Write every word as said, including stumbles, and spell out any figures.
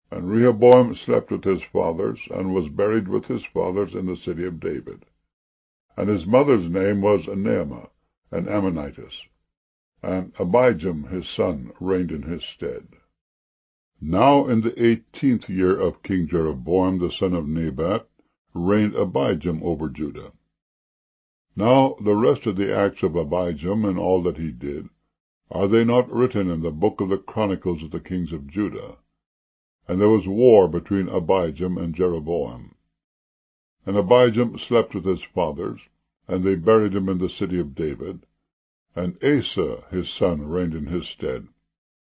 And Rehoboam slept with his fathers, and was buried with his fathers in the city of David. And his mother's name was Naamah, an Ammonitess. And Abijam his son reigned in his stead. Now in the eighteenth year of King Jeroboam the son of Nebat reigned Abijam over Judah. Now the rest of the acts of Abijam, and all that he did, are they not written in the book of the chronicles of the kings of Judah? And there was war between Abijam and Jeroboam. And Abijam slept with his fathers, and they buried him in the city of David. And Asa his son reigned in his stead,